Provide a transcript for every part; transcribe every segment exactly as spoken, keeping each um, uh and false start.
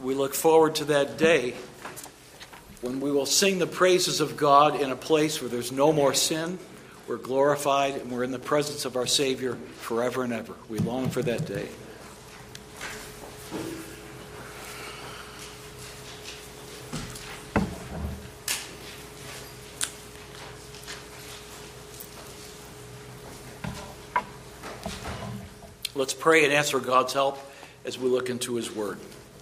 We look forward to that day when we will sing the praises of God in a place where there's no more sin, we're glorified, and we're in the presence of our Savior forever and ever. We long for that day. Let's pray and ask for God's help as we look into His Word.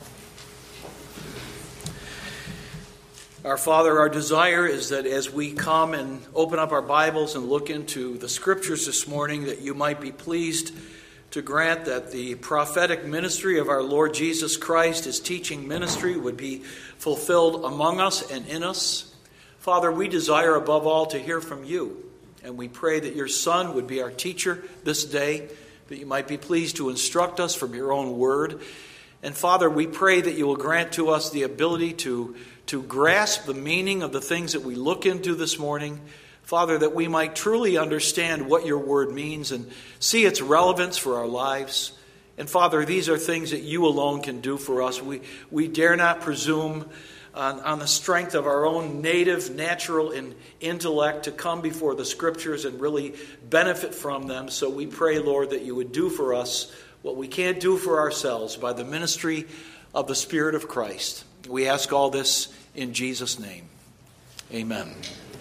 Our Father, our desire is that as we come and open up our Bibles and look into the Scriptures this morning, that you might be pleased to grant that the prophetic ministry of our Lord Jesus Christ, His teaching ministry, would be fulfilled among us and in us. Father, we desire above all to hear from you, and we pray that your Son would be our teacher this day, that you might be pleased to instruct us from your own word. And Father, we pray that you will grant to us the ability to, to grasp the meaning of the things that we look into this morning. Father, that we might truly understand what your word means and see its relevance for our lives. And Father, these are things that you alone can do for us. We, we dare not presume on, on the strength of our own native, natural in, intellect to come before the Scriptures and really benefit from them. So we pray, Lord, that you would do for us what we can't do for ourselves by the ministry of the Spirit of Christ. We ask all this in Jesus' name. Amen.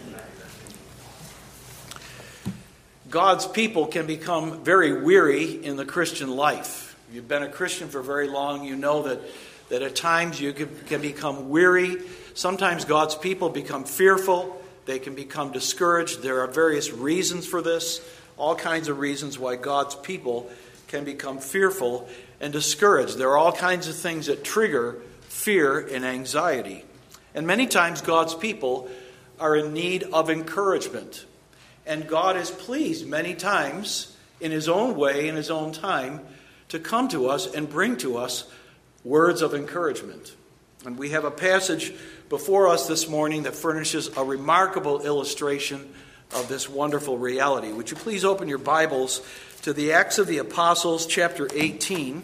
God's people can become very weary in the Christian life. If you've been a Christian for very long, you know that, that at times you can, can become weary. Sometimes God's people become fearful. They can become discouraged. There are various reasons for this, all kinds of reasons why God's people can become fearful and discouraged. There are all kinds of things that trigger fear and anxiety. And many times God's people are in need of encouragement. And God is pleased many times in His own way, in His own time, to come to us and bring to us words of encouragement. And we have a passage before us this morning that furnishes a remarkable illustration of this wonderful reality. Would you please open your Bibles to the Acts of the Apostles, chapter eighteen.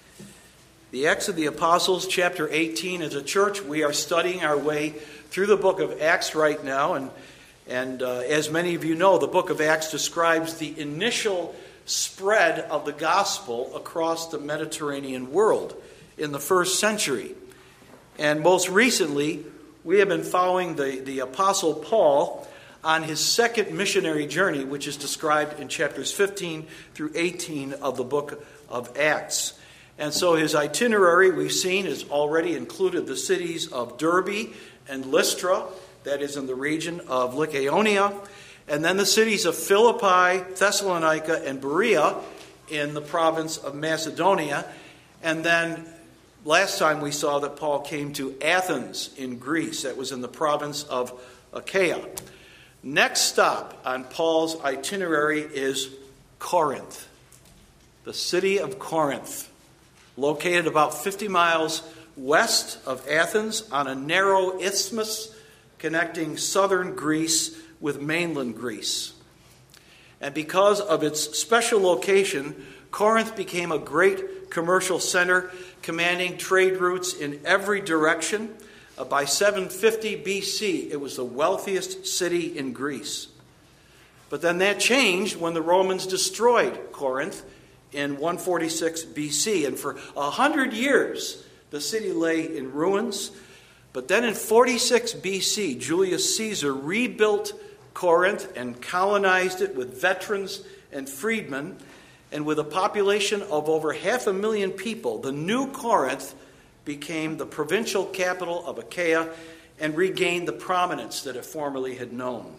The Acts of the Apostles, chapter eighteen. As a church, we are studying our way through the book of Acts right now. And, and uh, as many of you know, the book of Acts describes the initial spread of the gospel across the Mediterranean world in the first century. And most recently, we have been following the, the Apostle Paul on his second missionary journey, which is described in chapters fifteen through eighteen of the book of Acts. And so his itinerary, we've seen, has already included the cities of Derbe and Lystra, that is in the region of Lycaonia, and then the cities of Philippi, Thessalonica, and Berea in the province of Macedonia. And then last time we saw that Paul came to Athens in Greece, that was in the province of Achaia. Next stop on Paul's itinerary is Corinth, the city of Corinth, located about fifty miles west of Athens on a narrow isthmus connecting southern Greece with mainland Greece. And because of its special location, Corinth became a great commercial center, commanding trade routes in every direction. Uh, by seven fifty B C, it was the wealthiest city in Greece. But then that changed when the Romans destroyed Corinth in one forty-six B C. And for a hundred years, the city lay in ruins. But then in forty-six B C, Julius Caesar rebuilt Corinth and colonized it with veterans and freedmen. And with a population of over half a million people, the new Corinth became the provincial capital of Achaia and regained the prominence that it formerly had known.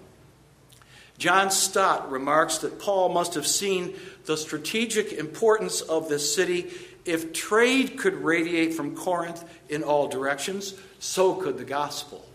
John Stott remarks that Paul must have seen the strategic importance of this city. If trade could radiate from Corinth in all directions, so could the gospel.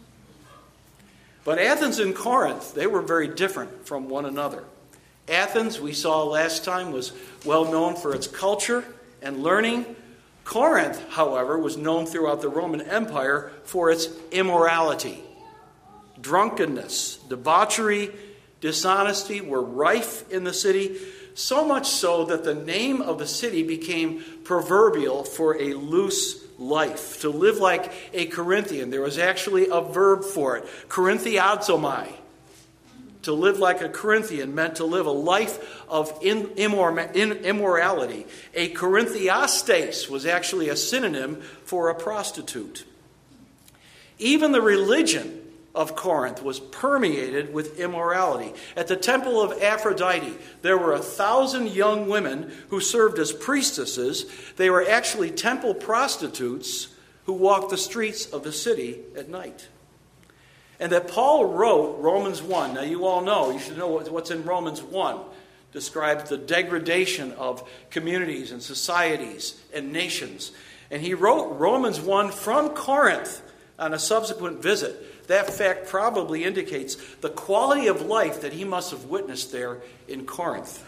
But Athens and Corinth, they were very different from one another. Athens, we saw last time, was well known for its culture and learning. Corinth, however, was known throughout the Roman Empire for its immorality. Drunkenness, debauchery, dishonesty were rife in the city, so much so that the name of the city became proverbial for a loose life. To live like a Corinthian. There was actually a verb for it. Corinthiazomai. To live like a Corinthian meant to live a life of in, immor, in, immorality. A Corinthiastes was actually a synonym for a prostitute. Even the religion of Corinth was permeated with immorality. At the temple of Aphrodite, there were a thousand young women who served as priestesses. They were actually temple prostitutes who walked the streets of the city at night. And that Paul wrote Romans one. Now you all know, you should know what's in Romans one. Describes the degradation of communities and societies and nations. And he wrote Romans one from Corinth on a subsequent visit. That fact probably indicates the quality of life that he must have witnessed there in Corinth.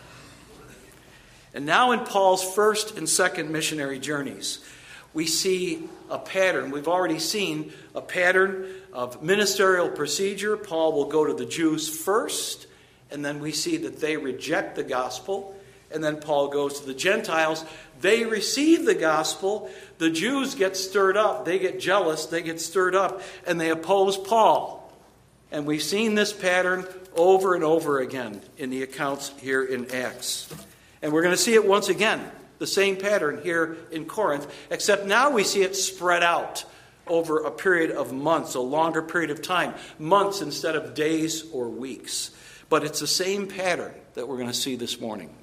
And now in Paul's first and second missionary journeys, we see a pattern. We've already seen a pattern of ministerial procedure. Paul will go to the Jews first, and then we see that they reject the gospel. And then Paul goes to the Gentiles. They receive the gospel. The Jews get stirred up. They get jealous. They get stirred up, and they oppose Paul. And we've seen this pattern over and over again in the accounts here in Acts. And we're going to see it once again. The same pattern here in Corinth, except now we see it spread out over a period of months, a longer period of time, months instead of days or weeks. But it's the same pattern that we're going to see this morning.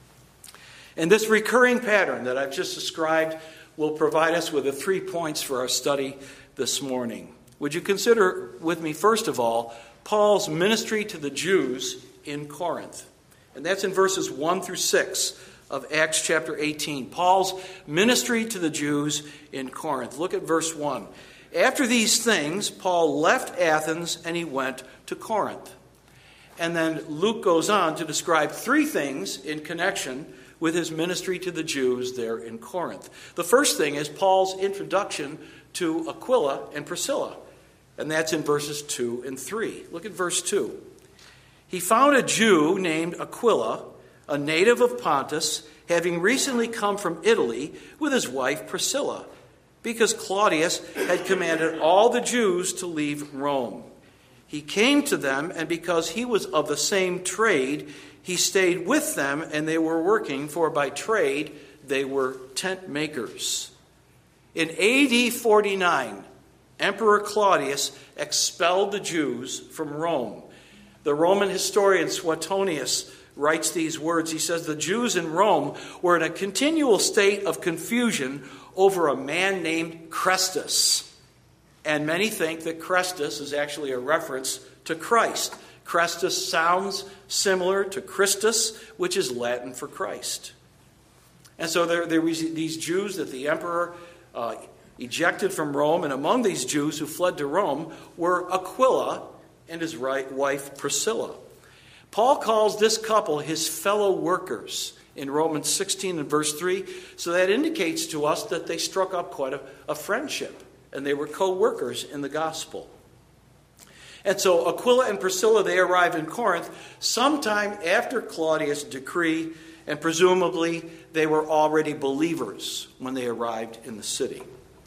And this recurring pattern that I've just described will provide us with the three points for our study this morning. Would you consider with me, first of all, Paul's ministry to the Jews in Corinth? And that's in verses one through six of Acts chapter eighteen. Paul's ministry to the Jews in Corinth. Look at verse one. After these things, Paul left Athens and he went to Corinth. And then Luke goes on to describe three things in connection with his ministry to the Jews there in Corinth. The first thing is Paul's introduction to Aquila and Priscilla. And that's in verses two and three. Look at verse two. He found a Jew named Aquila, a native of Pontus, having recently come from Italy with his wife Priscilla, because Claudius had commanded all the Jews to leave Rome. He came to them, and because he was of the same trade, he stayed with them, and they were working, for by trade they were tent makers. In A D forty-nine, Emperor Claudius expelled the Jews from Rome. The Roman historian Suetonius writes these words. He says, the Jews in Rome were in a continual state of confusion over a man named Chrestus. And many think that Chrestus is actually a reference to Christ. Chrestus sounds similar to Christus, which is Latin for Christ. And so there, there were these Jews that the emperor uh, ejected from Rome. And among these Jews who fled to Rome were Aquila and his wife Priscilla. Paul calls this couple his fellow workers in Romans sixteen and verse three. So that indicates to us that they struck up quite a, a friendship. And they were co-workers in the gospel. And so Aquila and Priscilla, they arrive in Corinth sometime after Claudius' decree. And presumably they were already believers when they arrived in the city.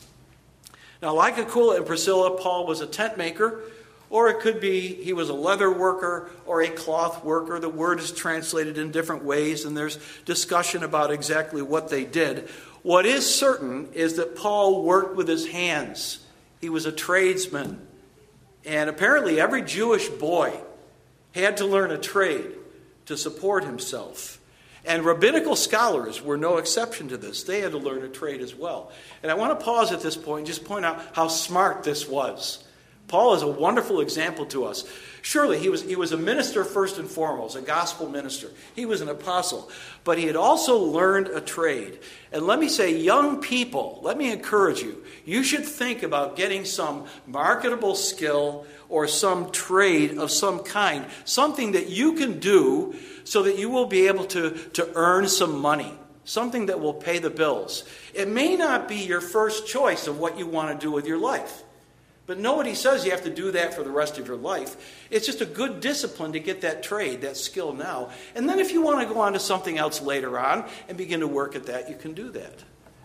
Now, like Aquila and Priscilla, Paul was a tent maker. Or it could be he was a leather worker or a cloth worker. The word is translated in different ways, and there's discussion about exactly what they did. What is certain is that Paul worked with his hands. He was a tradesman. And apparently every Jewish boy had to learn a trade to support himself. And rabbinical scholars were no exception to this. They had to learn a trade as well. And I want to pause at this point and just point out how smart this was. Paul is a wonderful example to us. Surely he was, he was a minister first and foremost, a gospel minister. He was an apostle. But he had also learned a trade. And let me say, young people, let me encourage you. You should think about getting some marketable skill or some trade of some kind. Something that you can do so that you will be able to, to earn some money. Something that will pay the bills. It may not be your first choice of what you want to do with your life. But nobody says you have to do that for the rest of your life. It's just a good discipline to get that trade, that skill now. And then if you want to go on to something else later on and begin to work at that, you can do that.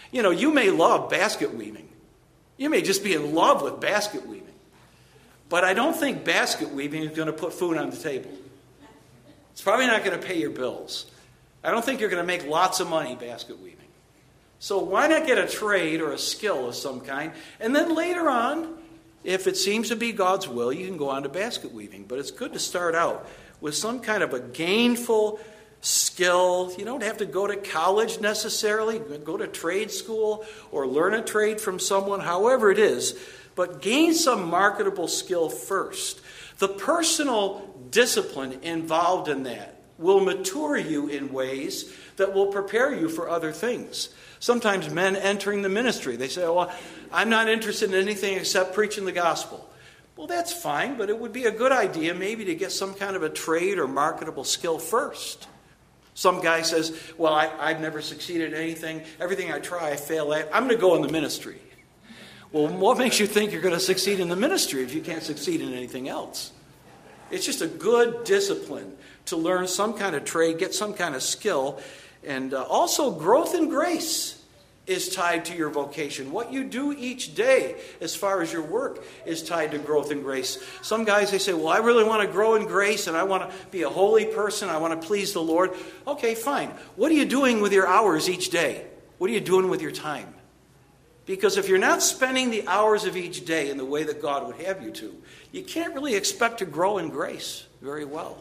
You know, you may love basket weaving. You may just be in love with basket weaving. But I don't think basket weaving is going to put food on the table. It's probably not going to pay your bills. I don't think you're going to make lots of money basket weaving. So why not get a trade or a skill of some kind? And then later on, if it seems to be God's will, you can go on to basket weaving. But it's good to start out with some kind of a gainful skill. You don't have to go to college necessarily. Go to trade school or learn a trade from someone, however it is. But gain some marketable skill first. The personal discipline involved in that will mature you in ways that will prepare you for other things. Sometimes men entering the ministry, they say, well, I'm not interested in anything except preaching the gospel. Well, that's fine, but it would be a good idea maybe to get some kind of a trade or marketable skill first. Some guy says, well, I, I've never succeeded in anything. Everything I try, I fail at. I'm going to go in the ministry. Well, what makes you think you're going to succeed in the ministry if you can't succeed in anything else? It's just a good discipline to learn some kind of trade, get some kind of skill. And uh, also growth in grace is tied to your vocation. What you do each day as far as your work is tied to growth in grace. Some guys, they say, well, I really want to grow in grace and I want to be a holy person. I want to please the Lord. Okay, fine. What are you doing with your hours each day? What are you doing with your time? Because if you're not spending the hours of each day in the way that God would have you to, you can't really expect to grow in grace very well.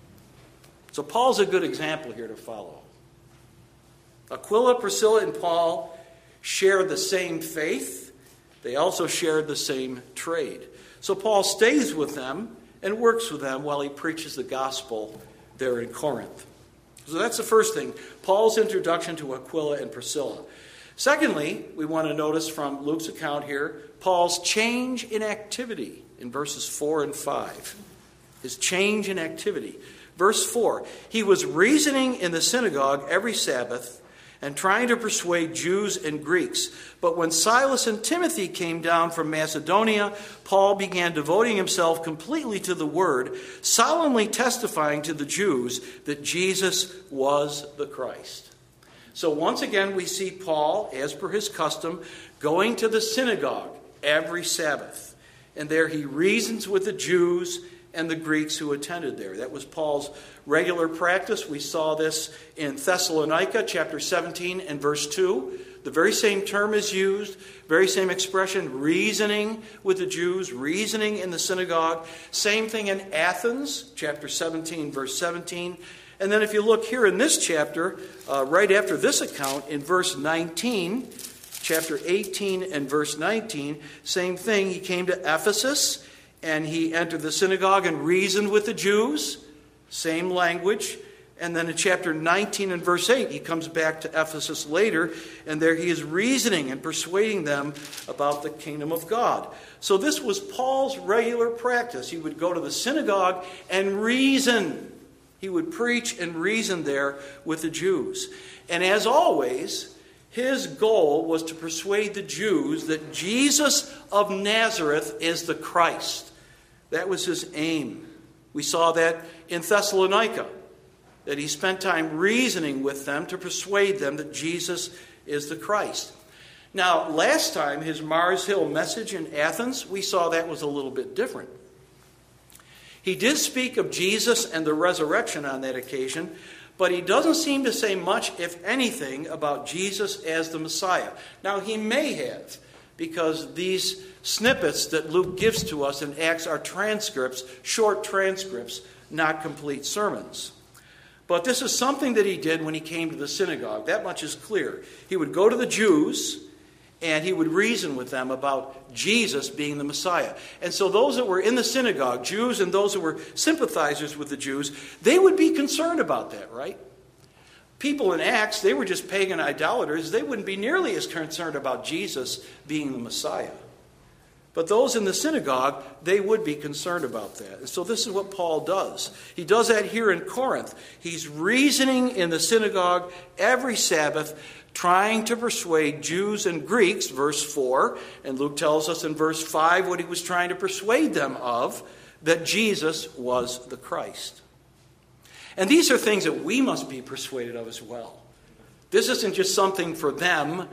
So Paul's a good example here to follow. Aquila, Priscilla, and Paul shared the same faith. They also shared the same trade. So Paul stays with them and works with them while he preaches the gospel there in Corinth. So that's the first thing, Paul's introduction to Aquila and Priscilla. Secondly, we want to notice from Luke's account here, Paul's change in activity in verses four and five. His change in activity. Verse four, he was reasoning in the synagogue every Sabbath and trying to persuade Jews and Greeks. But when Silas and Timothy came down from Macedonia, Paul began devoting himself completely to the word, solemnly testifying to the Jews that Jesus was the Christ. So once again, we see Paul, as per his custom, going to the synagogue every Sabbath. And there he reasons with the Jews and the Greeks who attended there. That was Paul's regular practice. We saw this in Thessalonica, chapter seventeen and verse two. The very same term is used, very same expression, reasoning with the Jews, reasoning in the synagogue. Same thing in Athens, chapter seventeen, verse seventeen. And then if you look here in this chapter, uh, right after this account, in verse nineteen, chapter eighteen and verse nineteen, same thing. He came to Ephesus and he entered the synagogue and reasoned with the Jews. Same language. And then in chapter nineteen and verse eight, he comes back to Ephesus later, and there he is reasoning and persuading them about the kingdom of God. So this was Paul's regular practice. He would go to the synagogue and reason. He would preach and reason there with the Jews. And as always, his goal was to persuade the Jews that Jesus of Nazareth is the Christ. That was his aim. We saw that in Thessalonica, that he spent time reasoning with them to persuade them that Jesus is the Christ. Now, last time, his Mars Hill message in Athens, we saw that was a little bit different. He did speak of Jesus and the resurrection on that occasion, but he doesn't seem to say much, if anything, about Jesus as the Messiah. Now, he may have, because these snippets that Luke gives to us in Acts are transcripts, short transcripts, not complete sermons. But this is something that he did when he came to the synagogue. That much is clear. He would go to the Jews and he would reason with them about Jesus being the Messiah. And so those that were in the synagogue, Jews and those that were sympathizers with the Jews, they would be concerned about that, right? People in Acts, they were just pagan idolaters. They wouldn't be nearly as concerned about Jesus being the Messiah. But those in the synagogue, they would be concerned about that. And so this is what Paul does. He does that here in Corinth. He's reasoning in the synagogue every Sabbath, trying to persuade Jews and Greeks, verse four. And Luke tells us in verse five what he was trying to persuade them of, that Jesus was the Christ. And these are things that we must be persuaded of as well. This isn't just something for them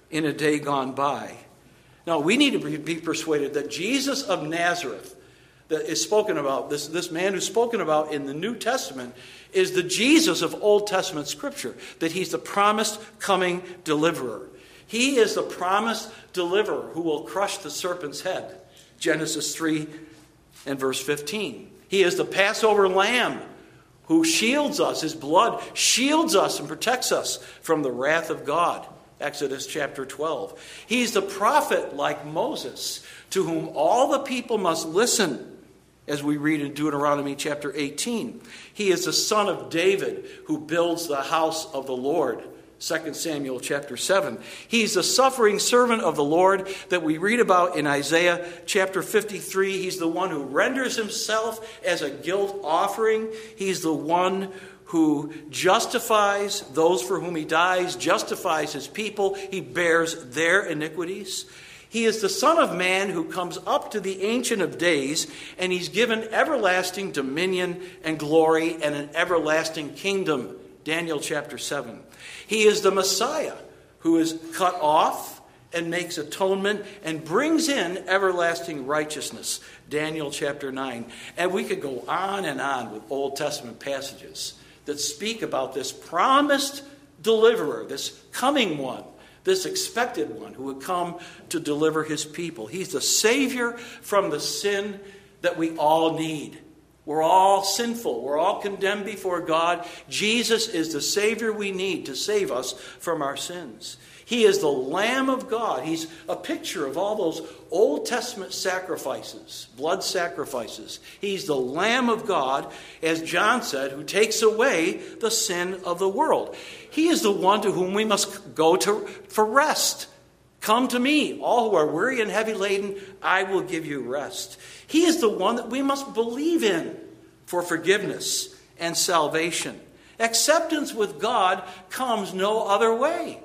in a day gone by. No, we need to be persuaded that Jesus of Nazareth, that is spoken about, this, this man who's spoken about in the New Testament, is the Jesus of Old Testament Scripture, that he's the promised coming deliverer. He is the promised deliverer who will crush the serpent's head. Genesis three and verse fifteen. He is the Passover lamb who shields us. His blood shields us and protects us from the wrath of God. Exodus chapter twelve. He's the prophet like Moses, to whom all the people must listen, as we read in Deuteronomy chapter eighteen. He is the son of David who builds the house of the Lord. Second Samuel chapter seven. He's the suffering servant of the Lord that we read about in Isaiah chapter fifty-three. He's the one who renders himself as a guilt offering. He's the one who justifies those for whom he dies, justifies his people. He bears their iniquities. He is the Son of Man who comes up to the Ancient of Days, and he's given everlasting dominion and glory and an everlasting kingdom. Daniel chapter seven. He is the Messiah who is cut off and makes atonement and brings in everlasting righteousness. Daniel chapter nine. And we could go on and on with Old Testament passages that speak about this promised deliverer, this coming one, this expected one who would come to deliver his people. He's the Savior from the sin that we all need. We're all sinful. We're all condemned before God. Jesus is the Savior we need to save us from our sins. He is the Lamb of God. He's a picture of all those Old Testament sacrifices, blood sacrifices. He's the Lamb of God, as John said, who takes away the sin of the world. He is the one to whom we must go to for rest. Come to me, all who are weary and heavy laden, I will give you rest. He is the one that we must believe in for forgiveness and salvation. Acceptance with God comes no other way.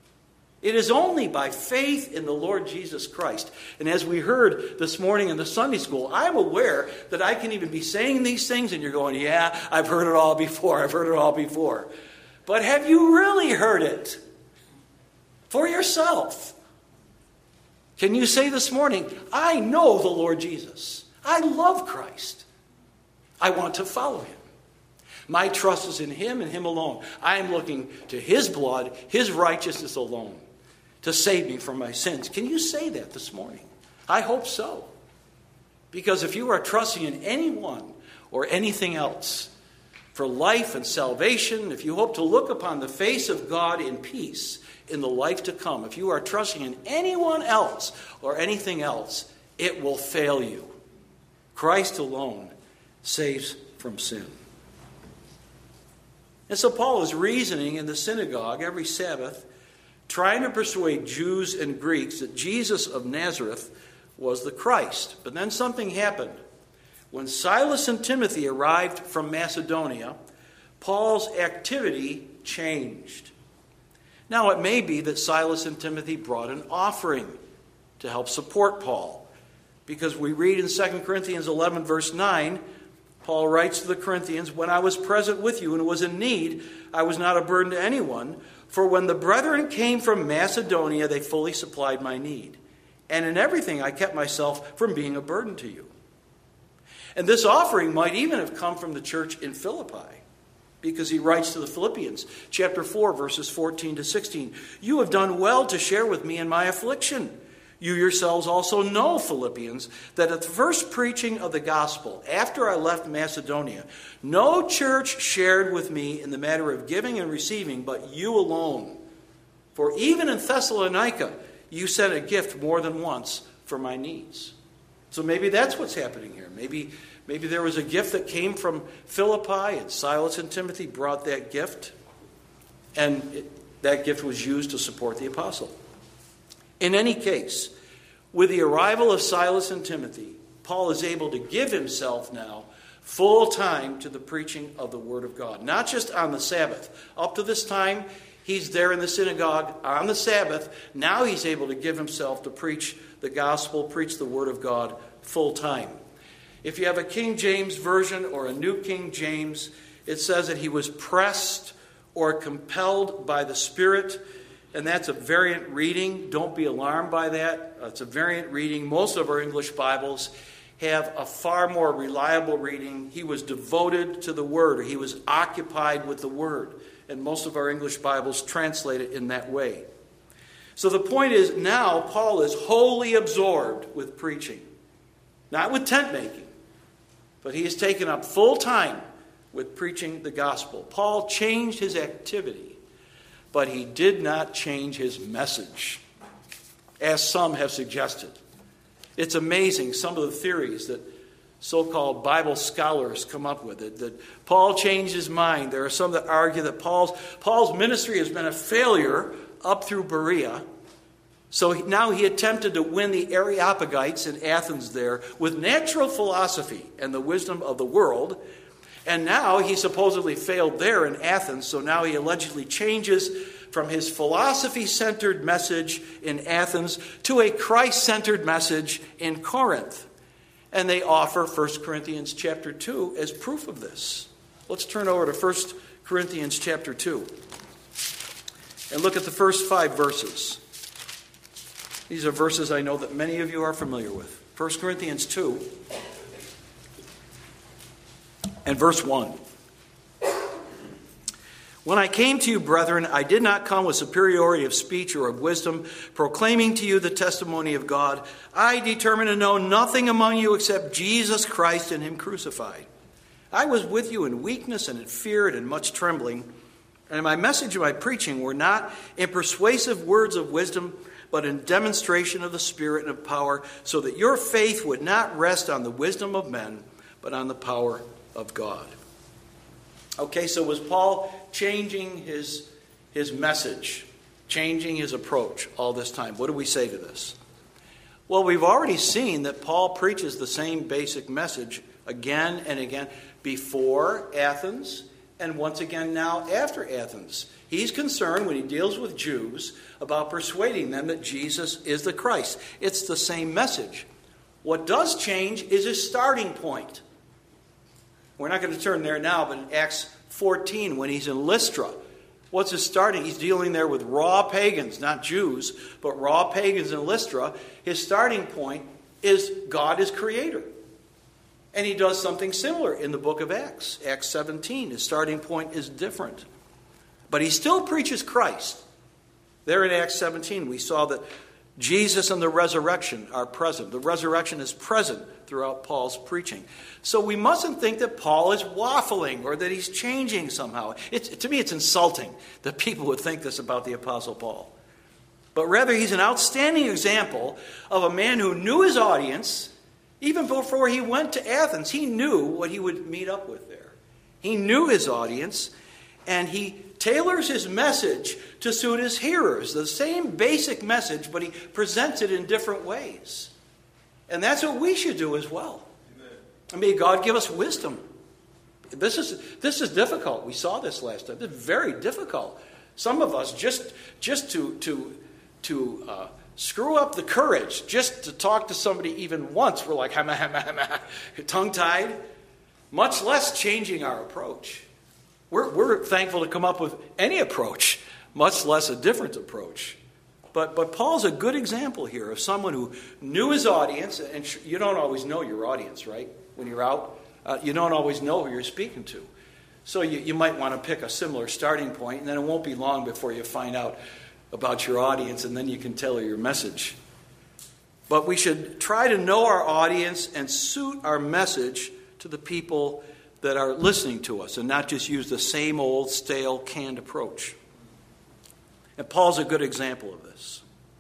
It is only by faith in the Lord Jesus Christ. And as we heard this morning in the Sunday school, I'm aware that I can even be saying these things and you're going, yeah, I've heard it all before. I've heard it all before. But have you really heard it for yourself? Can you say this morning, I know the Lord Jesus. I love Christ. I want to follow him. My trust is in him and him alone. I am looking to his blood, his righteousness alone, to save me from my sins. Can you say that this morning? I hope so. Because if you are trusting in anyone or anything else for life and salvation, if you hope to look upon the face of God in peace in the life to come, if you are trusting in anyone else or anything else, it will fail you. Christ alone saves from sin. And so Paul is reasoning in the synagogue every Sabbath, trying to persuade Jews and Greeks that Jesus of Nazareth was the Christ. But then something happened. When Silas and Timothy arrived from Macedonia, Paul's activity changed. Now it may be that Silas and Timothy brought an offering to help support Paul, because we read in Second Corinthians eleven verse nine, Paul writes to the Corinthians, when I was present with you and was in need, I was not a burden to anyone, for when the brethren came from Macedonia, they fully supplied my need. And in everything I kept myself from being a burden to you. And this offering might even have come from the church in Philippi, because he writes to the Philippians, chapter four, verses fourteen to sixteen, you have done well to share with me in my affliction. You yourselves also know, Philippians, that at the first preaching of the gospel, after I left Macedonia, no church shared with me in the matter of giving and receiving, but you alone. For even in Thessalonica, you sent a gift more than once for my needs. So maybe that's what's happening here. Maybe, maybe there was a gift that came from Philippi, and Silas and Timothy brought that gift, and it, that gift was used to support the apostle. In any case, with the arrival of Silas and Timothy, Paul is able to give himself now full time to the preaching of the Word of God. Not just on the Sabbath. Up to this time, he's there in the synagogue on the Sabbath. Now he's able to give himself to preach the gospel, preach the Word of God full time. If you have a King James version or a New King James, it says that he was pressed or compelled by the Spirit. and that's a variant reading. Don't be alarmed by that. It's a variant reading. Most of our English Bibles have a far more reliable reading. He was devoted to the Word, or he was occupied with the Word. And most of our English Bibles translate it in that way. So the point is, now Paul is wholly absorbed with preaching. Not with tent making, but he has taken up full time with preaching the gospel. Paul changed his activity, but he did not change his message, as some have suggested. It's amazing some of the theories that so-called Bible scholars come up with it, that Paul changed his mind. There are some that argue that Paul's, Paul's ministry has been a failure up through Berea. So now he attempted to win the Areopagites in Athens there with natural philosophy and the wisdom of the world. And now he supposedly failed there in Athens, so now he allegedly changes from his philosophy-centered message in Athens to a Christ-centered message in Corinth. And they offer First Corinthians chapter two as proof of this. Let's turn over to First Corinthians chapter two and look at the first five verses. These are verses I know that many of you are familiar with. First Corinthians two and verse one. When I came to you, brethren, I did not come with superiority of speech or of wisdom, proclaiming to you the testimony of God. I determined to know nothing among you except Jesus Christ and him crucified. I was with you in weakness and in fear and in much trembling. And my message and my preaching were not in persuasive words of wisdom, but in demonstration of the Spirit and of power, so that your faith would not rest on the wisdom of men, but on the power of God. Okay, so was Paul changing his, his message, changing his approach all this time? What do we say to this? Well, we've already seen that Paul preaches the same basic message again and again before Athens and once again now after Athens. He's concerned when he deals with Jews about persuading them that Jesus is the Christ. It's the same message. What does change is his starting point. We're not going to turn there now, but in Acts fourteen, when he's in Lystra, what's his starting? He's dealing there with raw pagans, not Jews, but raw pagans in Lystra. His starting point is God is creator. And he does something similar in the book of Acts. Acts seventeen, his starting point is different. But he still preaches Christ. There in Acts seventeen, we saw that Jesus and the resurrection are present. The resurrection is present throughout Paul's preaching. So we mustn't think that Paul is waffling or that he's changing somehow. It's, to me, it's insulting that people would think this about the Apostle Paul. But rather, he's an outstanding example of a man who knew his audience. Even before he went to Athens, he knew what he would meet up with there. He knew his audience, and he tailors his message to suit his hearers. The same basic message, but he presents it in different ways. And that's what we should do as well. Amen. I mean, God give us wisdom. This is this is difficult. We saw this last time. It's very difficult. Some of us just just to to to uh, screw up the courage, just to talk to somebody even once, we're like tongue-tied. Much less changing our approach. We're, we're thankful to come up with any approach, much less a different approach. But but Paul's a good example here of someone who knew his audience, and you don't always know your audience, right? When you're out, uh, you don't always know who you're speaking to. So you, you might want to pick a similar starting point, and then it won't be long before you find out about your audience, and then you can tailor your message. But we should try to know our audience and suit our message to the people that are listening to us, and not just use the same old, stale, canned approach. And Paul's a good example of this.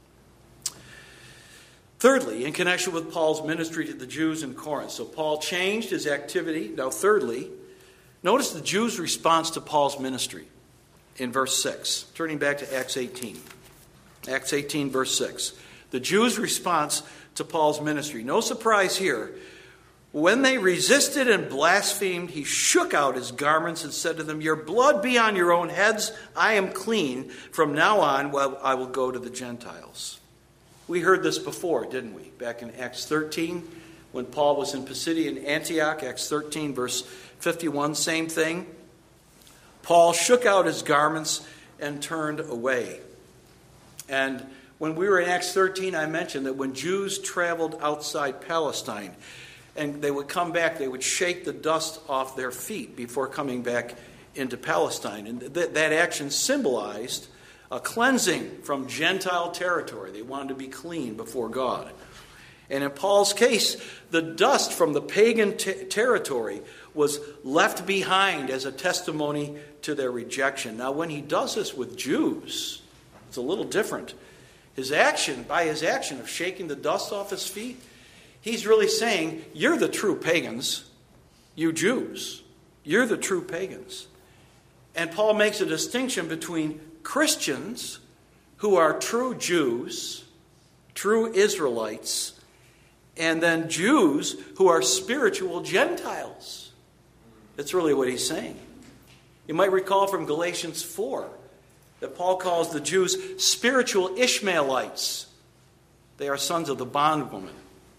Thirdly, in connection with Paul's ministry to the Jews in Corinth. So Paul changed his activity. Now, thirdly, notice the Jews' response to Paul's ministry in verse six. Turning back to Acts eighteen. Acts eighteen, verse six. The Jews' response to Paul's ministry. No surprise here. When they resisted and blasphemed, he shook out his garments and said to them, "Your blood be on your own heads. I am clean. From now on, well, I will go to the Gentiles." We heard this before, didn't we? Back in Acts thirteen, when Paul was in Pisidian Antioch, Acts thirteen, verse fifty-one, same thing. Paul shook out his garments and turned away. And when we were in Acts thirteen, I mentioned that when Jews traveled outside Palestine and they would come back, they would shake the dust off their feet before coming back into Palestine. And th- that action symbolized a cleansing from Gentile territory. They wanted to be clean before God. And in Paul's case, the dust from the pagan t- territory was left behind as a testimony to their rejection. Now, when he does this with Jews, it's a little different. His action, by his action of shaking the dust off his feet, he's really saying, you're the true pagans, you Jews. You're the true pagans. And Paul makes a distinction between Christians who are true Jews, true Israelites, and then Jews who are spiritual Gentiles. That's really what he's saying. You might recall from Galatians four that Paul calls the Jews spiritual Ishmaelites. They are sons of the bondwoman.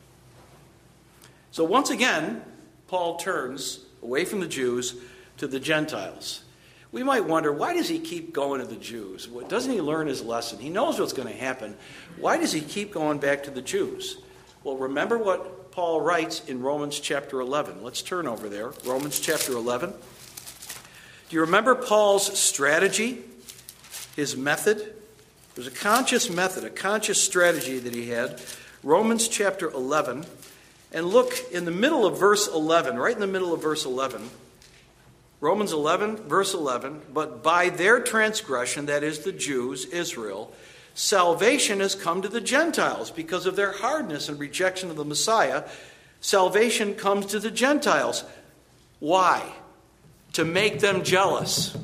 So once again, Paul turns away from the Jews to the Gentiles. We might wonder, why does he keep going to the Jews? Doesn't he learn his lesson? He knows what's going to happen. Why does he keep going back to the Jews? Well, remember what Paul writes in Romans chapter eleven. Let's turn over there. Romans chapter eleven. Do you remember Paul's strategy? His method? It was a conscious method, a conscious strategy that he had. Romans chapter eleven. And look in the middle of verse eleven, right in the middle of verse eleven. Romans eleven, verse eleven. But by their transgression, that is the Jews, Israel, salvation has come to the Gentiles because of their hardness and rejection of the Messiah. Salvation comes to the Gentiles. Why? To make them jealous.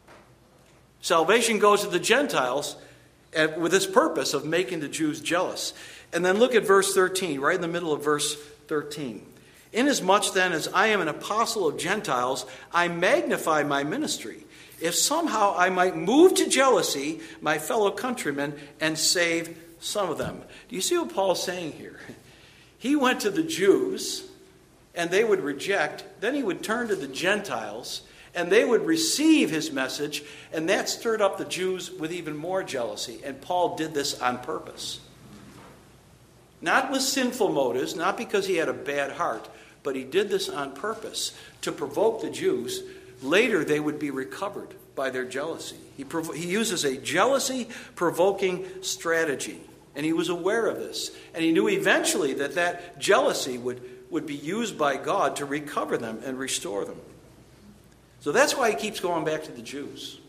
Salvation goes to the Gentiles with this purpose of making the Jews jealous. And then look at verse thirteen, right in the middle of verse thirteen. Inasmuch then as I am an apostle of Gentiles, I magnify my ministry, if somehow I might move to jealousy my fellow countrymen and save some of them. Do you see what Paul's saying here? He went to the Jews, and they would reject. Then he would turn to the Gentiles, and they would receive his message, and that stirred up the Jews with even more jealousy. And Paul did this on purpose. Not with sinful motives, not because he had a bad heart, but he did this on purpose to provoke the Jews. Later, they would be recovered by their jealousy. He, provo- he uses a jealousy-provoking strategy, and he was aware of this. And he knew eventually that that jealousy would, would be used by God to recover them and restore them. So that's why he keeps going back to the Jews.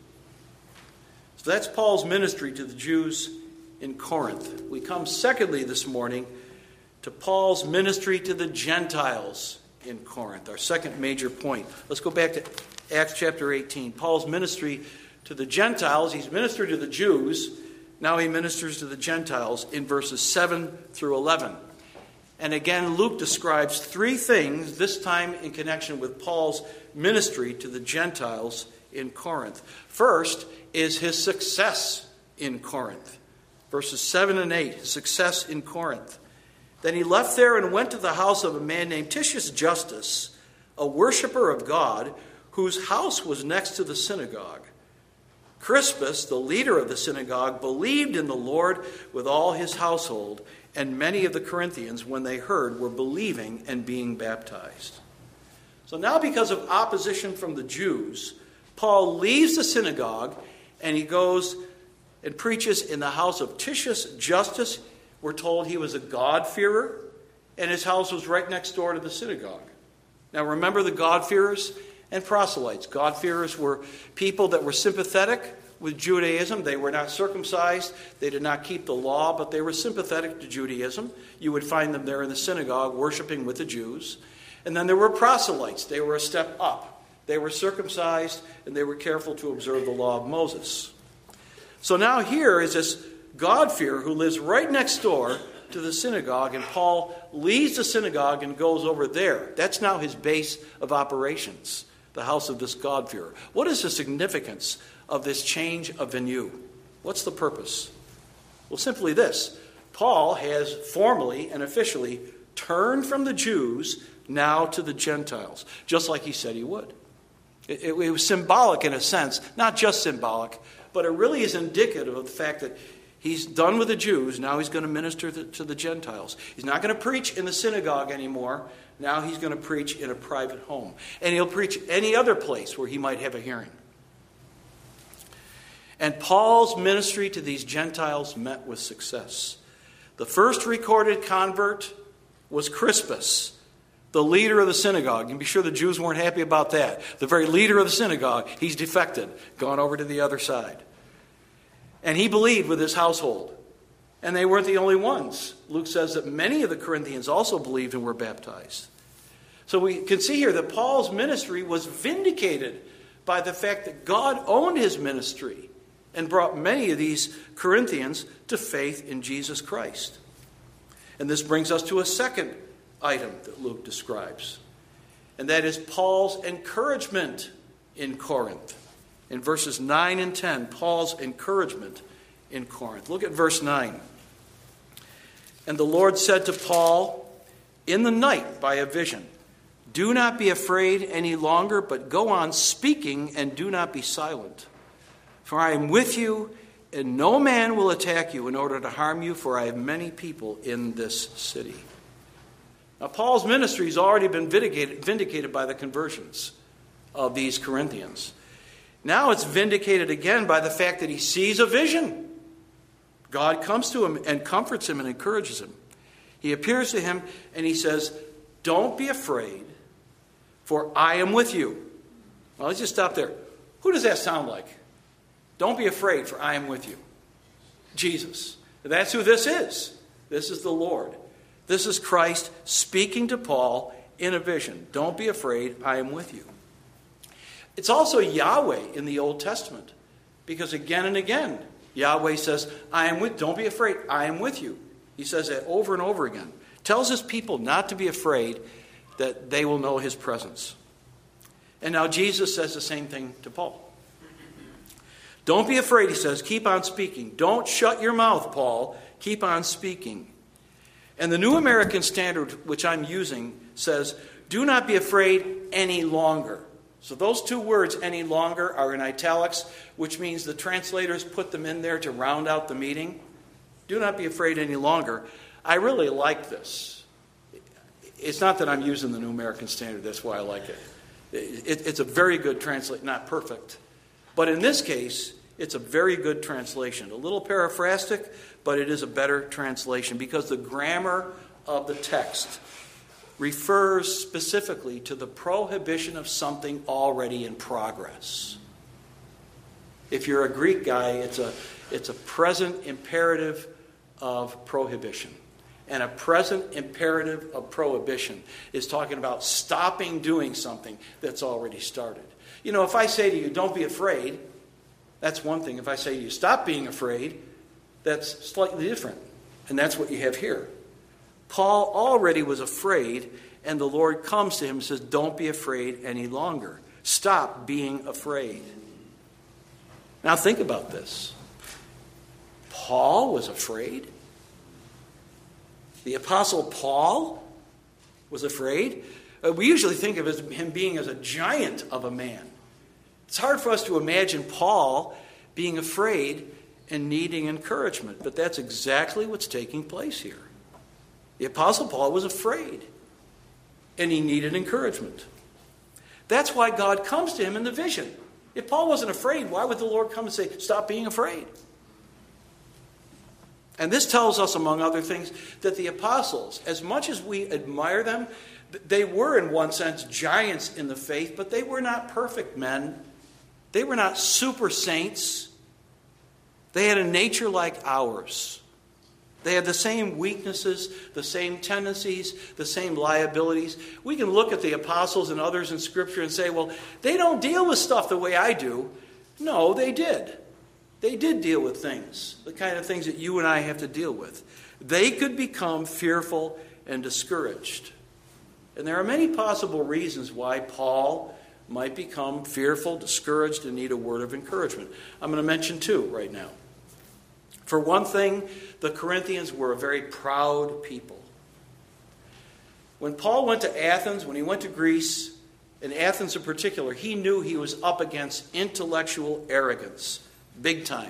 So that's Paul's ministry to the Jews in Corinth. We come secondly this morning to Paul's ministry to the Gentiles in Corinth, our second major point. Let's go back to Acts chapter eighteen. Paul's ministry to the Gentiles. He's ministered to the Jews. Now he ministers to the Gentiles in verses seven through eleven. And again, Luke describes three things, this time in connection with Paul's ministry to the Gentiles in Corinth. First is his success in Corinth. Verses seven and eight, his success in Corinth. Then he left there and went to the house of a man named Titius Justus, a worshiper of God, whose house was next to the synagogue. Crispus, the leader of the synagogue, believed in the Lord with all his household, and many of the Corinthians, when they heard, were believing and being baptized. So now, because of opposition from the Jews, Paul leaves the synagogue and he goes and preaches in the house of Titius Justus. We're told he was a God-fearer, and his house was right next door to the synagogue. Now remember the God-fearers and proselytes. God-fearers were people that were sympathetic with Judaism. They were not circumcised. They did not keep the law, but they were sympathetic to Judaism. You would find them there in the synagogue worshiping with the Jews. And then there were proselytes. They were a step up. They were circumcised, and they were careful to observe the law of Moses. So now here is this God-fearer who lives right next door to the synagogue, and Paul leaves the synagogue and goes over there. That's now his base of operations, the house of this God-fearer. What is the significance of this change of venue? What's the purpose? Well, simply this. Paul has formally and officially turned from the Jews now to the Gentiles, just like he said he would. It, it, it was symbolic in a sense, not just symbolic, but it really is indicative of the fact that He's done with the Jews. Now he's going to minister to the Gentiles. He's not going to preach in the synagogue anymore. Now he's going to preach in a private home. And he'll preach any other place where he might have a hearing. And Paul's ministry to these Gentiles met with success. The first recorded convert was Crispus, the leader of the synagogue. You can be sure the Jews weren't happy about that. The very leader of the synagogue, he's defected, gone over to the other side. And he believed with his household. And they weren't the only ones. Luke says that many of the Corinthians also believed and were baptized. So we can see here that Paul's ministry was vindicated by the fact that God owned his ministry and brought many of these Corinthians to faith in Jesus Christ. And this brings us to a second item that Luke describes. And that is Paul's encouragement in Corinth. In verses nine and ten, Paul's encouragement in Corinth. Look at verse nine. And the Lord said to Paul in the night by a vision, "Do not be afraid any longer, but go on speaking and do not be silent. For I am with you, and no man will attack you in order to harm you, for I have many people in this city." Now, Paul's ministry has already been vindicated, vindicated by the conversions of these Corinthians. Now it's vindicated again by the fact that he sees a vision. God comes to him and comforts him and encourages him. He appears to him and he says, "Don't be afraid, for I am with you." Well, let's just stop there. Who does that sound like? Don't be afraid, for I am with you. Jesus. That's who this is. This is the Lord. This is Christ speaking to Paul in a vision. Don't be afraid, I am with you. It's also Yahweh in the Old Testament. Because again and again, Yahweh says, I am with, don't be afraid, I am with you. He says that over and over again. Tells his people not to be afraid, that they will know his presence. And now Jesus says the same thing to Paul. Don't be afraid, he says, keep on speaking. Don't shut your mouth, Paul. Keep on speaking. And the New American Standard, which I'm using, says, do not be afraid any longer. So those two words, any longer, are in italics, which means the translators put them in there to round out the meaning. Do not be afraid any longer. I really like this. It's not that I'm using the New American Standard, that's why I like it. it it's a very good translation, not perfect. But in this case, it's a very good translation. A little paraphrastic, but it is a better translation because the grammar of the text refers specifically to the prohibition of something already in progress. If you're a Greek guy, it's a, it's a present imperative of prohibition. And a present imperative of prohibition is talking about stopping doing something that's already started. You know, if I say to you, don't be afraid, that's one thing. If I say to you, stop being afraid, that's slightly different. And that's what you have here. Paul already was afraid, and the Lord comes to him and says, don't be afraid any longer. Stop being afraid. Now think about this. Paul was afraid. The Apostle Paul was afraid. Uh, we usually think of as him being as a giant of a man. It's hard for us to imagine Paul being afraid and needing encouragement, but that's exactly what's taking place here. The Apostle Paul was afraid, and he needed encouragement. That's why God comes to him in the vision. If Paul wasn't afraid, why would the Lord come and say, stop being afraid? And this tells us, among other things, that the apostles, as much as we admire them, they were, in one sense, giants in the faith, but they were not perfect men. They were not super saints. They had a nature like ours. They had the same weaknesses, the same tendencies, the same liabilities. We can look at the apostles and others in Scripture and say, well, they don't deal with stuff the way I do. No, they did. They did deal with things, the kind of things that you and I have to deal with. They could become fearful and discouraged. And there are many possible reasons why Paul might become fearful, discouraged, and need a word of encouragement. I'm going to mention two right now. For one thing, the Corinthians were a very proud people. When Paul went to Athens, when he went to Greece, in Athens in particular, he knew he was up against intellectual arrogance, big time.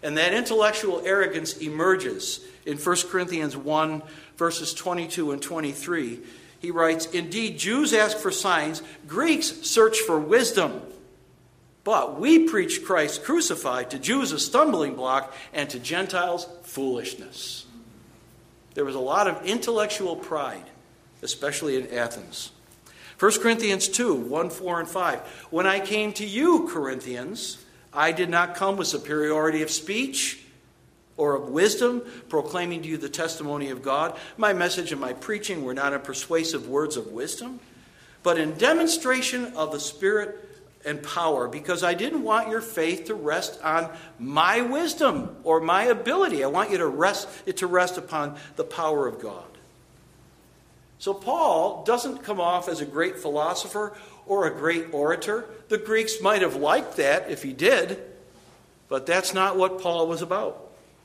And that intellectual arrogance emerges in First Corinthians one, verses twenty-two and twenty-three. He writes, "Indeed, Jews ask for signs, Greeks search for wisdom. But we preach Christ crucified, to Jews a stumbling block, and to Gentiles foolishness." There was a lot of intellectual pride, especially in Athens. First Corinthians two, one, four, and five. "When I came to you, Corinthians, I did not come with superiority of speech or of wisdom, proclaiming to you the testimony of God. My message and my preaching were not in persuasive words of wisdom, but in demonstration of the Spirit and power, because I didn't want your faith to rest on my wisdom or my ability. I want you to rest it to rest upon the power of God." So Paul doesn't come off as a great philosopher or a great orator. The Greeks might have liked that if he did, but that's not what Paul was about.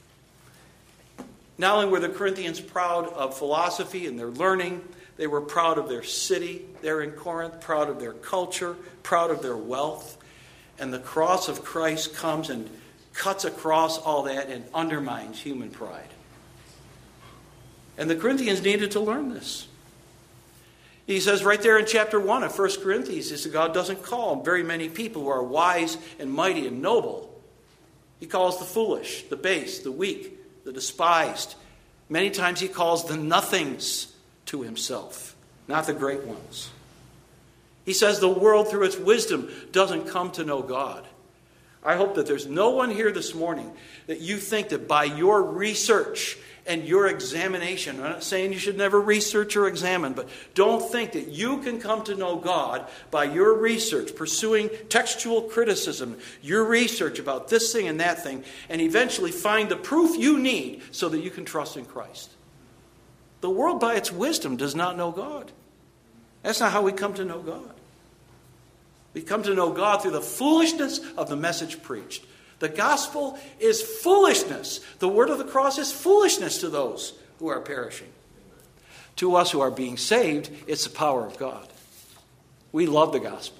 Not only were the Corinthians proud of philosophy and their learning, they were proud of their city there in Corinth, proud of their culture, proud of their wealth. And the cross of Christ comes and cuts across all that and undermines human pride. And the Corinthians needed to learn this. He says right there in chapter one of First Corinthians, he says God doesn't call very many people who are wise and mighty and noble. He calls the foolish, the base, the weak, the despised. Many times he calls the nothings to himself, not the great ones. He says the world through its wisdom doesn't come to know God. I hope that there's no one here this morning that you think that by your research and your examination, I'm not saying you should never research or examine, but don't think that you can come to know God by your research, pursuing textual criticism, your research about this thing and that thing, and eventually find the proof you need so that you can trust in Christ. The world by its wisdom does not know God. That's not how we come to know God. We come to know God through the foolishness of the message preached. The gospel is foolishness. The word of the cross is foolishness to those who are perishing. To us who are being saved, it's the power of God. We love the gospel.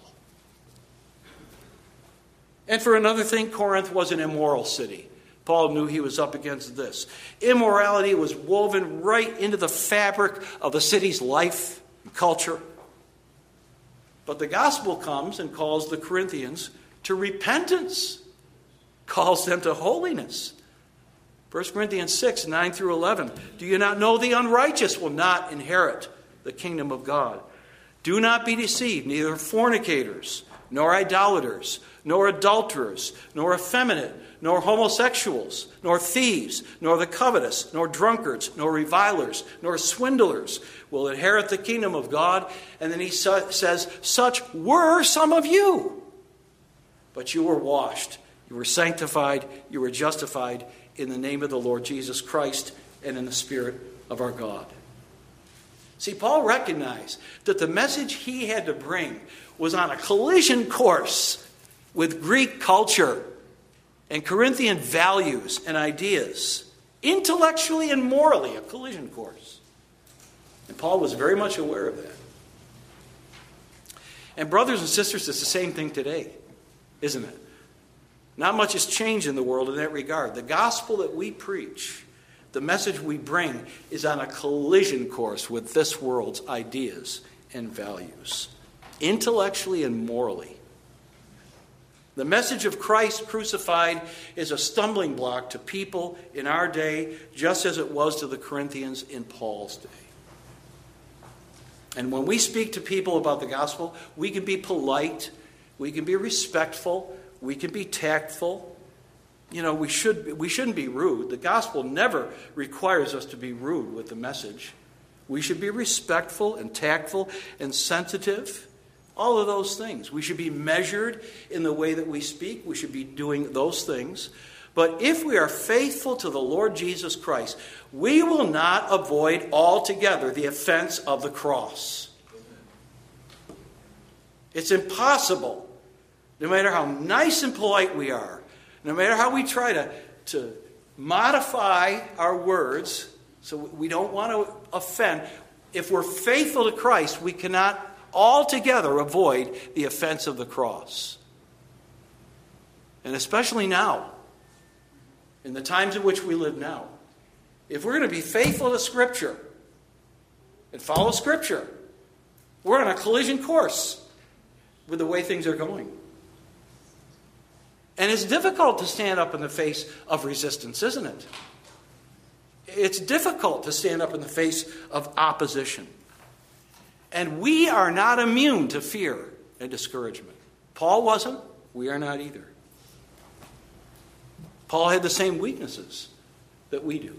And for another thing, Corinth was an immoral city. Paul knew he was up against this. Immorality was woven right into the fabric of the city's life and culture. But the gospel comes and calls the Corinthians to repentance, calls them to holiness. First Corinthians six, nine through eleven. "Do you not know the unrighteous will not inherit the kingdom of God? Do not be deceived, neither fornicators, nor idolaters, nor adulterers, nor effeminate, nor homosexuals, nor thieves, nor the covetous, nor drunkards, nor revilers, nor swindlers will inherit the kingdom of God." And then he says, "Such were some of you. But you were washed, you were sanctified, you were justified in the name of the Lord Jesus Christ and in the Spirit of our God." See, Paul recognized that the message he had to bring was on a collision course with Greek culture and Corinthian values and ideas, intellectually and morally, a collision course. And Paul was very much aware of that. And brothers and sisters, it's the same thing today, isn't it? Not much has changed in the world in that regard. The gospel that we preach, the message we bring, is on a collision course with this world's ideas and values, intellectually and morally. The message of Christ crucified is a stumbling block to people in our day, just as it was to the Corinthians in Paul's day. And when we speak to people about the gospel, we can be polite, we can be respectful, we can be tactful. You know, we should we shouldn't be rude. The gospel never requires us to be rude with the message. We should be respectful and tactful and sensitive. All of those things. We should be measured in the way that we speak. We should be doing those things. But if we are faithful to the Lord Jesus Christ, we will not avoid altogether the offense of the cross. It's impossible, no matter how nice and polite we are, no matter how we try to, to modify our words so we don't want to offend, if we're faithful to Christ, we cannot altogether avoid the offense of the cross. And especially now, in the times in which we live now, if we're going to be faithful to Scripture and follow Scripture, we're on a collision course with the way things are going. And it's difficult to stand up in the face of resistance, isn't it? It's difficult to stand up in the face of opposition. And we are not immune to fear and discouragement. Paul wasn't. We are not either. Paul had the same weaknesses that we do.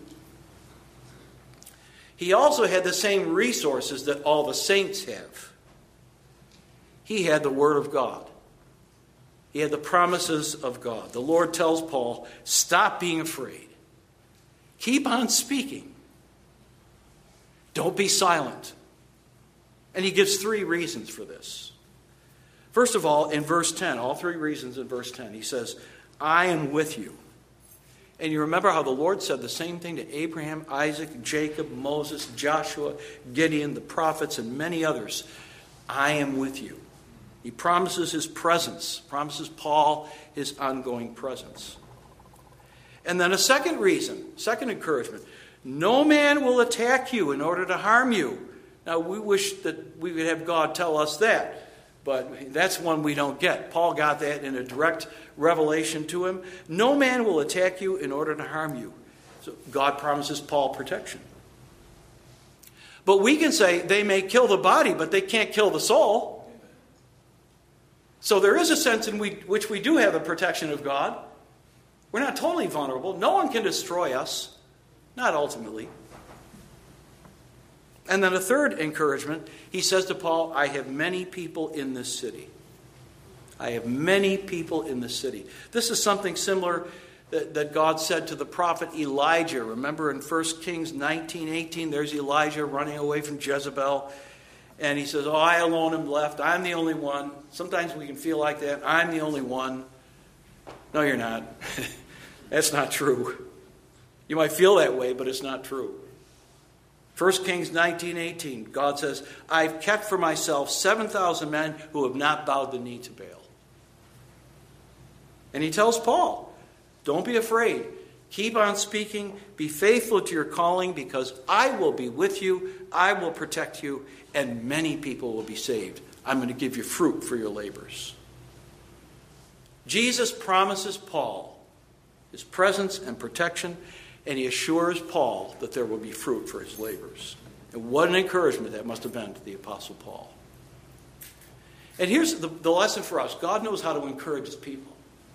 He also had the same resources that all the saints have. He had the Word of God. He had the promises of God. The Lord tells Paul, stop being afraid. Keep on speaking. Don't be silent. And he gives three reasons for this. First of all, in verse ten, all three reasons in verse ten, he says, I am with you. And you remember how the Lord said the same thing to Abraham, Isaac, Jacob, Moses, Joshua, Gideon, the prophets, and many others. I am with you. He promises his presence, promises Paul his ongoing presence. And then a second reason, second encouragement. No man will attack you in order to harm you. Now, we wish that we could have God tell us that, but that's one we don't get. Paul got that in a direct revelation to him. No man will attack you in order to harm you. So God promises Paul protection. But we can say they may kill the body, but they can't kill the soul. So there is a sense in we, which we do have the protection of God. We're not totally vulnerable. No one can destroy us. Not ultimately. And then a third encouragement, he says to Paul, I have many people in this city. I have many people in the city. This is something similar that, that God said to the prophet Elijah. Remember in First Kings nineteen eighteen, there's Elijah running away from Jezebel. And he says, oh, I alone am left. I'm the only one. Sometimes we can feel like that. I'm the only one. No, you're not. That's not true. You might feel that way, but it's not true. First Kings nineteen eighteen, God says, I've kept for myself seven thousand men who have not bowed the knee to Baal. And he tells Paul, don't be afraid. Keep on speaking. Be faithful to your calling because I will be with you. I will protect you. And many people will be saved. I'm going to give you fruit for your labors. Jesus promises Paul his presence and protection. And he assures Paul that there will be fruit for his labors. And what an encouragement that must have been to the Apostle Paul. And here's the, the lesson for us. God knows how to encourage his people.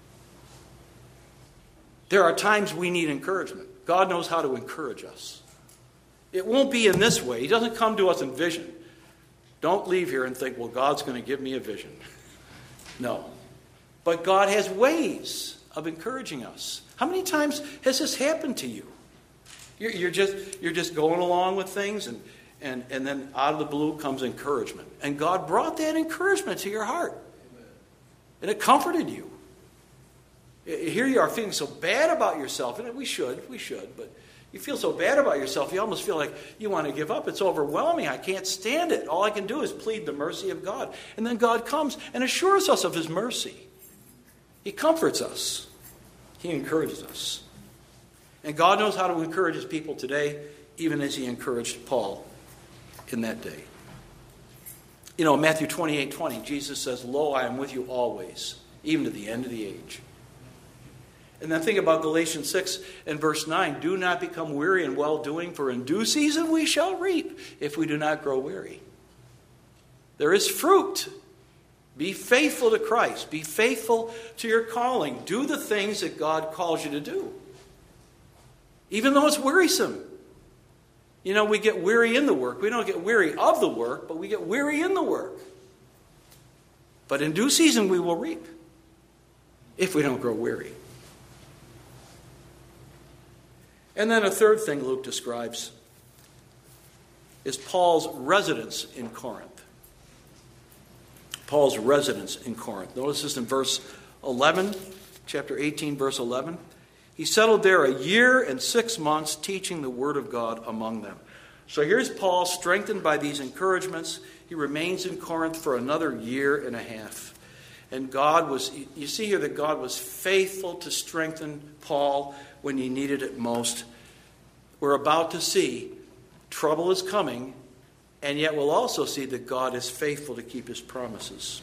There are times we need encouragement. God knows how to encourage us. It won't be in this way. He doesn't come to us in vision. Don't leave here and think, well, God's going to give me a vision. No. But God has ways of encouraging us. How many times has this happened to you? You're, you're just you're just going along with things, and, and, and then out of the blue comes encouragement. And God brought that encouragement to your heart. Amen. And it comforted you. Here you are feeling so bad about yourself, and we should, we should, but you feel so bad about yourself, you almost feel like you want to give up. It's overwhelming. I can't stand it. All I can do is plead the mercy of God. And then God comes and assures us of his mercy. He comforts us. He encourages us. And God knows how to encourage his people today, even as he encouraged Paul in that day. You know, in Matthew twenty-eight twenty, Jesus says, lo, I am with you always, even to the end of the age. And then think about Galatians six and verse nine. Do not become weary in well-doing, for in due season we shall reap if we do not grow weary. There is fruit. Be faithful to Christ. Be faithful to your calling. Do the things that God calls you to do. Even though it's wearisome. You know, we get weary in the work. We don't get weary of the work, but we get weary in the work. But in due season we will reap if we don't grow weary. And then a third thing Luke describes is Paul's residence in Corinth. Paul's residence in Corinth. Notice this in verse eleven, chapter eighteen, verse eleven. He settled there a year and six months teaching the word of God among them. So here's Paul strengthened by these encouragements. He remains in Corinth for another year and a half. And God was, you see here that God was faithful to strengthen Paul when he needed it most. We're about to see trouble is coming, and yet we'll also see that God is faithful to keep his promises.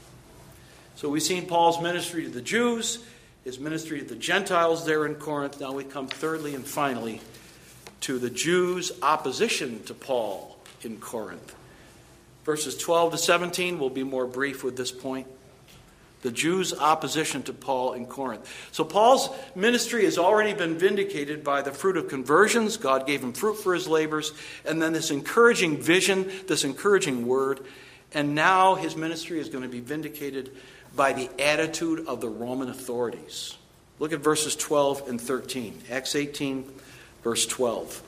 So we've seen Paul's ministry to the Jews, his ministry to the Gentiles there in Corinth. Now we come thirdly and finally to the Jews' opposition to Paul in Corinth. Verses twelve to seventeen, we'll be more brief with this point. The Jews' opposition to Paul in Corinth. So Paul's ministry has already been vindicated by the fruit of conversions. God gave him fruit for his labors. And then this encouraging vision, this encouraging word. And now his ministry is going to be vindicated by the attitude of the Roman authorities. Look at verses twelve and thirteen. Acts eighteen, verse twelve.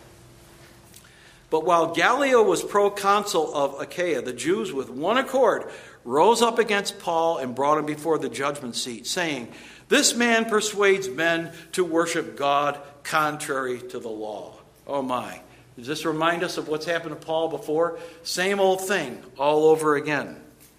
But while Gallio was proconsul of Achaia, the Jews with one accord rose up against Paul and brought him before the judgment seat, saying, "This man persuades men to worship God contrary to the law." Oh my. Does this remind us of what's happened to Paul before? Same old thing all over again.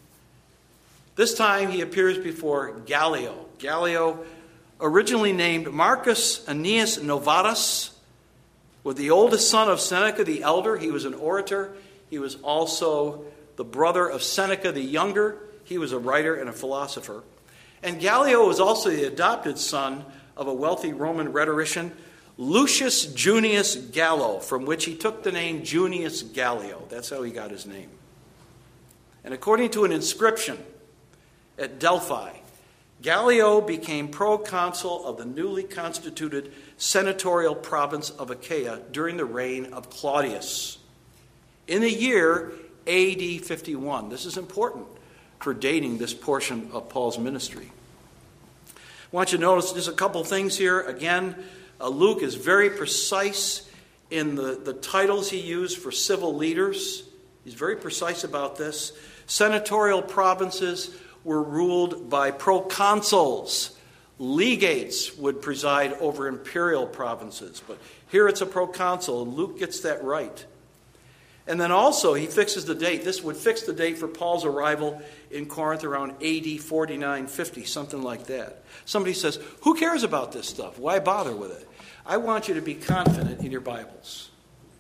This time he appears before Gallio. Gallio, originally named Marcus Annius Novatus, was the oldest son of Seneca the elder. He was an orator. He was also the brother of Seneca the younger. He was a writer and a philosopher. And Gallio was also the adopted son of a wealthy Roman rhetorician, Lucius Junius Gallo, from which he took the name Junius Gallio. That's how he got his name. And according to an inscription at Delphi, Gallio became proconsul of the newly constituted senatorial province of Achaia during the reign of Claudius in the year A D fifty-one. This is important for dating this portion of Paul's ministry. I want you to notice just a couple things here. Again, uh, Luke is very precise in the, the titles he used for civil leaders. He's very precise about this. Senatorial provinces were ruled by proconsuls. Legates would preside over imperial provinces. But here it's a proconsul, and Luke gets that right. And then also he fixes the date. This would fix the date for Paul's arrival in Corinth around A D forty-nine fifty, something like that. Somebody says, who cares about this stuff? Why bother with it? I want you to be confident in your Bibles.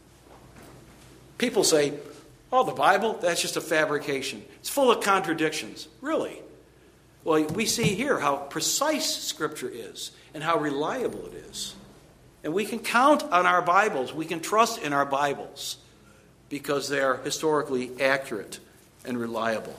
People say, oh, the Bible, that's just a fabrication. It's full of contradictions. Really? Well, we see here how precise Scripture is and how reliable it is. And we can count on our Bibles. We can trust in our Bibles because they are historically accurate and reliable.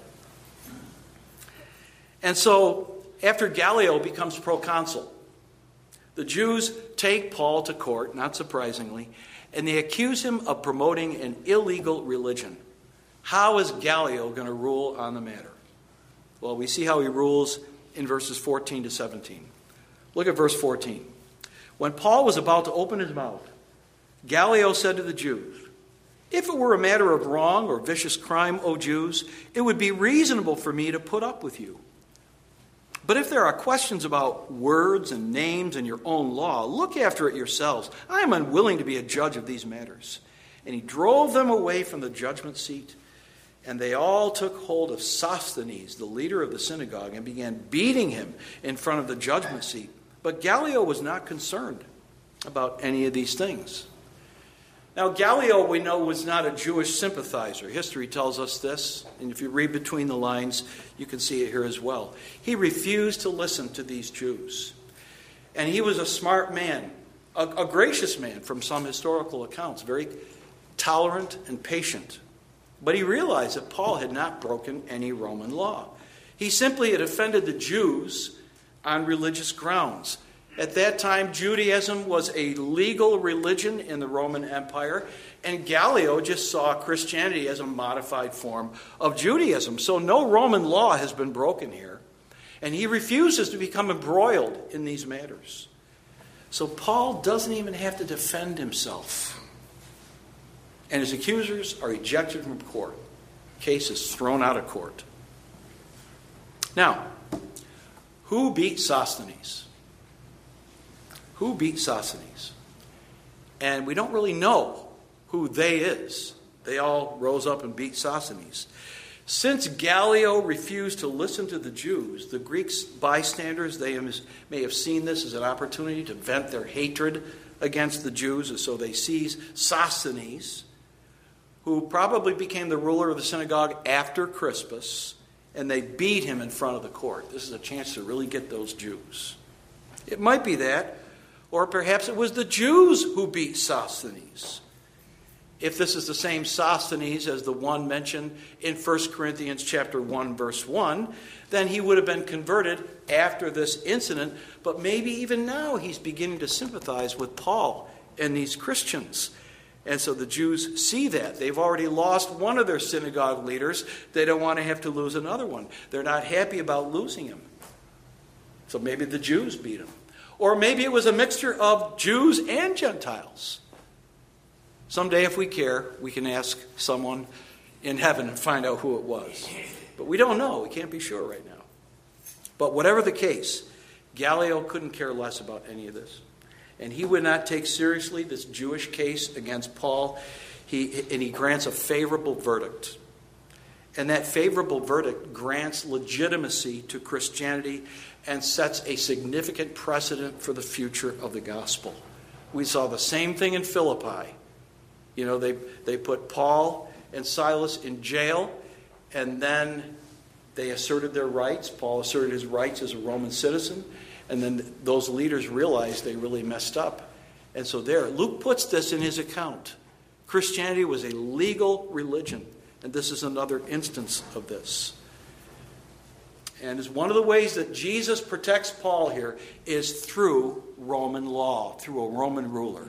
And so, after Gallio becomes proconsul, the Jews take Paul to court, not surprisingly, and they accuse him of promoting an illegal religion. How is Gallio going to rule on the matter? Well, we see how he rules in verses fourteen to seventeen. Look at verse fourteen. When Paul was about to open his mouth, Gallio said to the Jews, "If it were a matter of wrong or vicious crime, O Jews, it would be reasonable for me to put up with you. But if there are questions about words and names and your own law, look after it yourselves. I am unwilling to be a judge of these matters." And he drove them away from the judgment seat. And they all took hold of Sosthenes, the leader of the synagogue, and began beating him in front of the judgment seat. But Gallio was not concerned about any of these things. Now, Gallio, we know, was not a Jewish sympathizer. History tells us this, and if you read between the lines, you can see it here as well. He refused to listen to these Jews. And he was a smart man, a, a gracious man from some historical accounts, very tolerant and patient. But he realized that Paul had not broken any Roman law. He simply had offended the Jews on religious grounds. At that time, Judaism was a legal religion in the Roman Empire, and Gallio just saw Christianity as a modified form of Judaism. So no Roman law has been broken here, and he refuses to become embroiled in these matters. So Paul doesn't even have to defend himself. And his accusers are ejected from court. Case is thrown out of court. Now, who beat Sosthenes? Who beat Sosthenes? And we don't really know who they is. They all rose up and beat Sosthenes. Since Gallio refused to listen to the Jews, the Greek bystanders, they may have seen this as an opportunity to vent their hatred against the Jews, and so they seized Sosthenes, who probably became the ruler of the synagogue after Crispus, and they beat him in front of the court. This is a chance to really get those Jews. It might be that, or perhaps it was the Jews who beat Sosthenes. If this is the same Sosthenes as the one mentioned in First Corinthians chapter one, verse one, then he would have been converted after this incident, but maybe even now he's beginning to sympathize with Paul and these Christians. And so the Jews see that. They've already lost one of their synagogue leaders. They don't want to have to lose another one. They're not happy about losing him. So maybe the Jews beat him. Or maybe it was a mixture of Jews and Gentiles. Someday, if we care, we can ask someone in heaven and find out who it was. But we don't know. We can't be sure right now. But whatever the case, Gallio couldn't care less about any of this. And he would not take seriously this Jewish case against Paul. He, and he grants a favorable verdict. And that favorable verdict grants legitimacy to Christianity and sets a significant precedent for the future of the gospel. We saw the same thing in Philippi. You know, they, they put Paul and Silas in jail, and then they asserted their rights. Paul asserted his rights as a Roman citizen, and then those leaders realized they really messed up. And so there, Luke puts this in his account. Christianity was a legal religion, and this is another instance of this. And is one of the ways that Jesus protects Paul here is through Roman law, through a Roman ruler.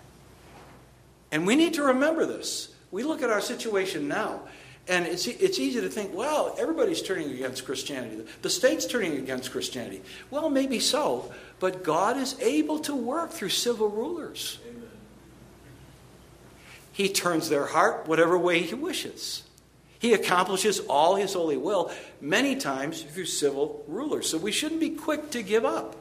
And we need to remember this. We look at our situation now, and it's it's easy to think, well, everybody's turning against Christianity. The state's turning against Christianity. Well, maybe so, but God is able to work through civil rulers. Amen. He turns their heart whatever way he wishes. He accomplishes all his holy will many times through civil rulers. So we shouldn't be quick to give up.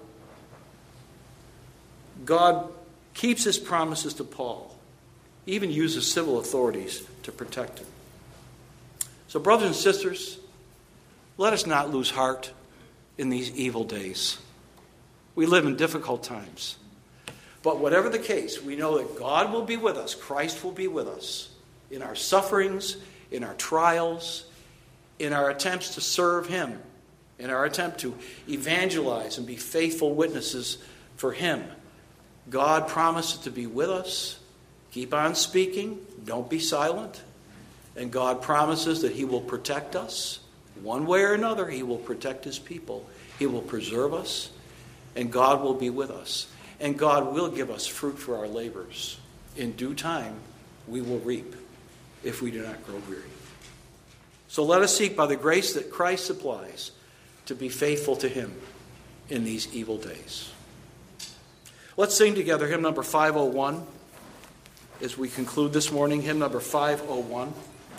God keeps his promises to Paul. He even uses civil authorities to protect him. So brothers and sisters, let us not lose heart in these evil days. We live in difficult times. But whatever the case, we know that God will be with us. Christ will be with us in our sufferings, in our trials, in our attempts to serve him, in our attempt to evangelize and be faithful witnesses for him. God promises to be with us. Keep on speaking. Don't be silent. And God promises that he will protect us. One way or another, he will protect his people. He will preserve us. And God will be with us. And God will give us fruit for our labors. In due time, we will reap if we do not grow weary. So let us seek by the grace that Christ supplies to be faithful to him in these evil days. Let's sing together hymn number five oh one. As we conclude this morning, hymn number five oh one.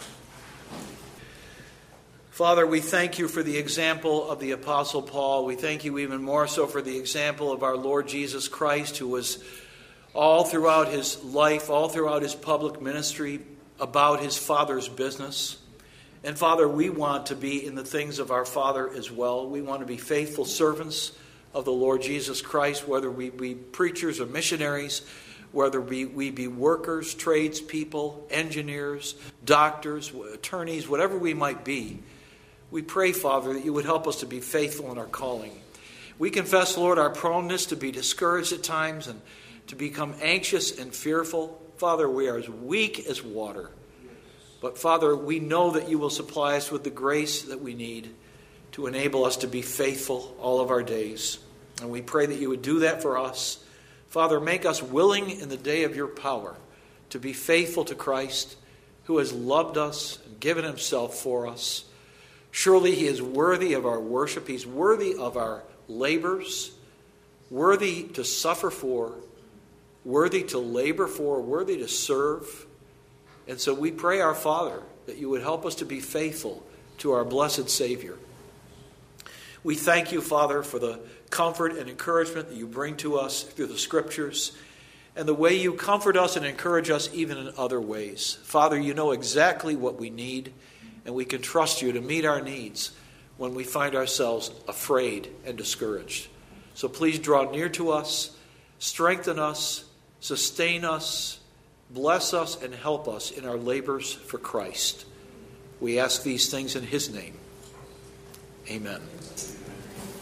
Father, we thank you for the example of the Apostle Paul. We thank you even more so for the example of our Lord Jesus Christ, who was all throughout his life, all throughout his public ministry, about his Father's business. And Father, we want to be in the things of our Father as well. We want to be faithful servants of the Lord Jesus Christ, whether we be preachers or missionaries, whether we, we be workers, tradespeople, engineers, doctors, attorneys, whatever we might be. We pray, Father, that you would help us to be faithful in our calling. We confess, Lord, our proneness to be discouraged at times and to become anxious and fearful. Father, we are as weak as water. But Father, we know that you will supply us with the grace that we need to enable us to be faithful all of our days. And we pray that you would do that for us. Father, make us willing in the day of your power to be faithful to Christ, who has loved us and given himself for us. Surely he is worthy of our worship. He's worthy of our labors, worthy to suffer for, worthy to labor for, worthy to serve. And so we pray, our Father, that you would help us to be faithful to our blessed Savior. We thank you, Father, for the comfort and encouragement that you bring to us through the Scriptures and the way you comfort us and encourage us even in other ways. Father, you know exactly what we need, and we can trust you to meet our needs when we find ourselves afraid and discouraged. So please draw near to us, strengthen us, sustain us, bless us, and help us in our labors for Christ. We ask these things in his name. Amen.